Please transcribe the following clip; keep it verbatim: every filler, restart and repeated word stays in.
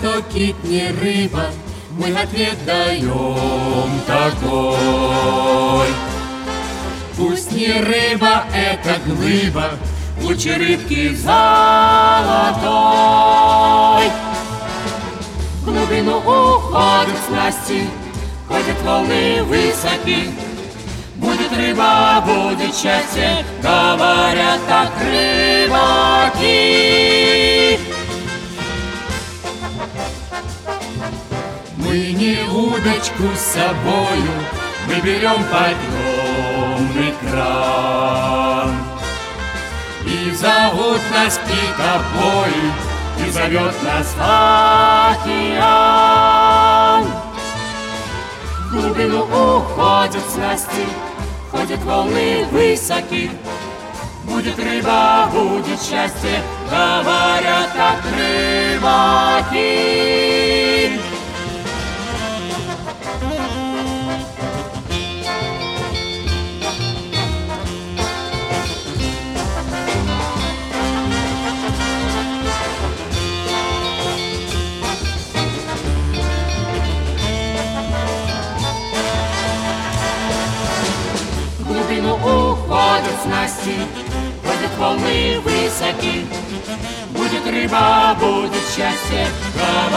то кит не рыба, мы ответ даем такой. Пусть не рыба, это глыба, лучше рыбки золотой. В глубину уходят снасти, ходят волны высоки. Будет рыба, будет счастье, говорят так рыбаки. Мы не удочку с собою, мы берем подъемный кран. И зовут нас китобои, и зовет нас океан. В глубину уходят снасти, ходят волны высоки. Будет рыба, будет счастье, говорят так рыбаки. В глубину уходят снасти, ходят волны высоки. Будет рыба, будет счастье,